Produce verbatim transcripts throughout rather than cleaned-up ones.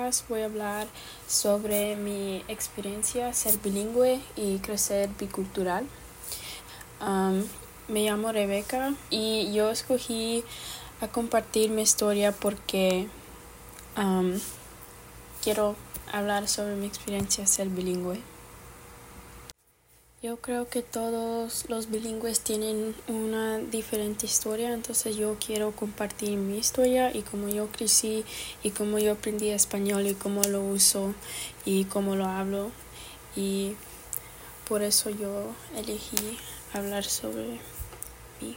podcast voy a hablar sobre mi experiencia ser bilingüe y crecer bicultural. Um, me llamo Rebeca y yo escogí a compartir mi historia porque um, quiero hablar sobre mi experiencia ser bilingüe. Yo creo que todos los bilingües tienen una diferente historia, entonces yo quiero compartir mi historia y cómo yo crecí y cómo yo aprendí español y cómo lo uso y cómo lo hablo, y por eso yo elegí hablar sobre mí.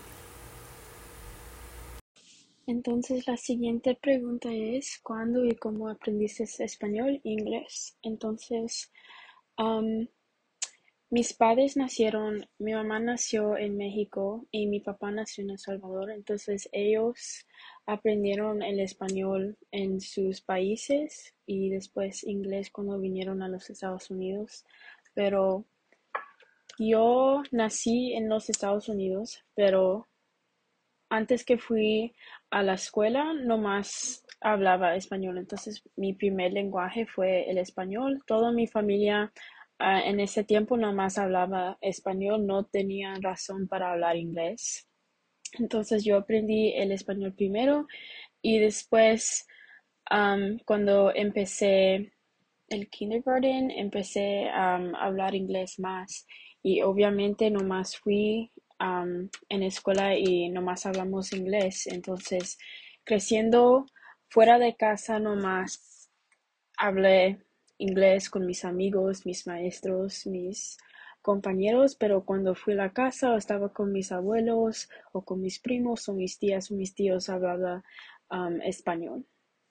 Entonces la siguiente pregunta es ¿cuándo y cómo aprendiste español e inglés? Entonces um, mis padres nacieron, mi mamá nació en México y mi papá nació en El Salvador, entonces ellos aprendieron el español en sus países y después inglés cuando vinieron a los Estados Unidos. Pero yo nací en los Estados Unidos, pero antes que fui a la escuela nomás hablaba español, entonces mi primer lenguaje fue el español. Toda mi familia uh, en ese tiempo nomás hablaba español, no tenía razón para hablar inglés. Entonces yo aprendí el español primero y después um, cuando empecé el kindergarten empecé um, a hablar inglés más, y obviamente nomás fui um, en escuela y nomás hablamos inglés. Entonces creciendo fuera de casa nomás hablé inglés con mis amigos, mis maestros, mis compañeros, pero cuando fui a la casa o estaba con mis abuelos o con mis primos o mis tías o mis tíos hablaba um, español.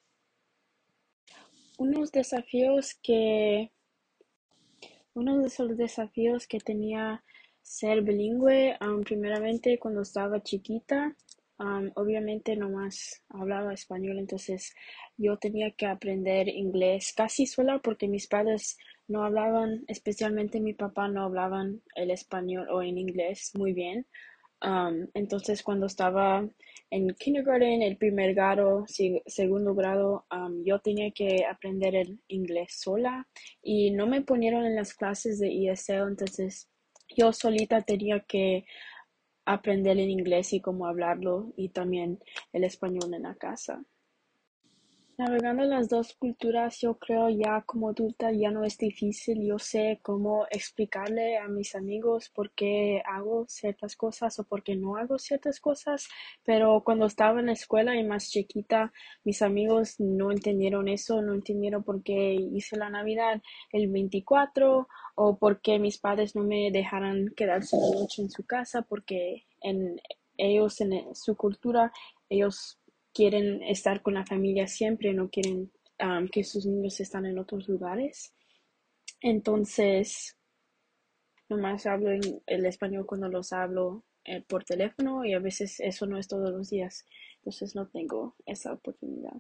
Unos desafíos que Uno de esos desafíos que tenía ser bilingüe, um, primeramente cuando estaba chiquita, um, obviamente nomás hablaba español, entonces yo tenía que aprender inglés casi sola porque mis padres no hablaban, especialmente mi papá no hablaban el español o en inglés muy bien. Um, entonces cuando estaba en kindergarten, el primer grado, segundo grado, um, yo tenía que aprender el inglés sola y no me ponieron en las clases de E S L, entonces yo solita tenía que aprender el inglés y cómo hablarlo y también el español en la casa. Navegando las dos culturas, yo creo ya como adulta ya no es difícil. Yo sé cómo explicarle a mis amigos por qué hago ciertas cosas o por qué no hago ciertas cosas, pero cuando estaba en la escuela y más chiquita, mis amigos no entendieron eso, no entendieron por qué hice la Navidad el veinticuatro o por qué mis padres no me dejaran quedarse la noche en su casa, porque en ellos, en su cultura, ellos quieren estar con la familia siempre, no quieren um, que sus niños están en otros lugares. Entonces, nomás hablo en el español cuando los hablo eh, por teléfono, y a veces eso no es todos los días, entonces no tengo esa oportunidad.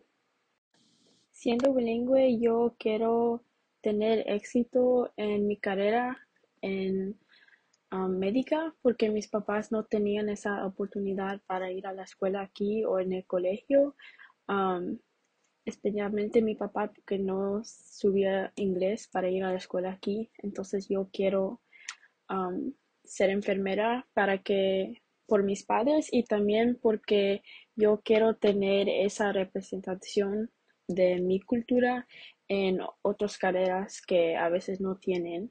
Siendo bilingüe, yo quiero tener éxito en mi carrera en um, médica, porque mis papás no tenían esa oportunidad para ir a la escuela aquí o en el colegio. Um, Especialmente mi papá, porque no subía inglés para ir a la escuela aquí. Entonces yo quiero um, ser enfermera para que por mis padres, y también porque yo quiero tener esa representación de mi cultura en otras carreras que a veces no tienen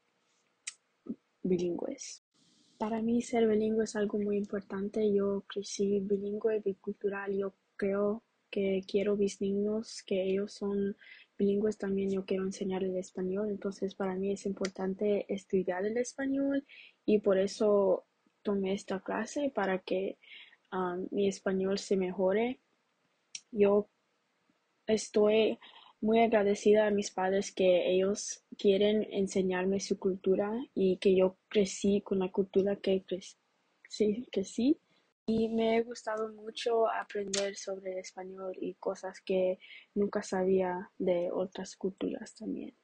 bilingües. Para mí ser bilingüe es algo muy importante. Yo crecí bilingüe, bicultural. Yo creo que quiero mis niños, que ellos son bilingües también. Yo quiero enseñar el español. Entonces para mí es importante estudiar el español, y por eso tomé esta clase para que um, mi español se mejore. Yo estoy muy agradecida a mis padres que ellos quieren enseñarme su cultura y que yo crecí con la cultura que crecí, sí, que sí. Y me ha gustado mucho aprender sobre el español y cosas que nunca sabía de otras culturas también.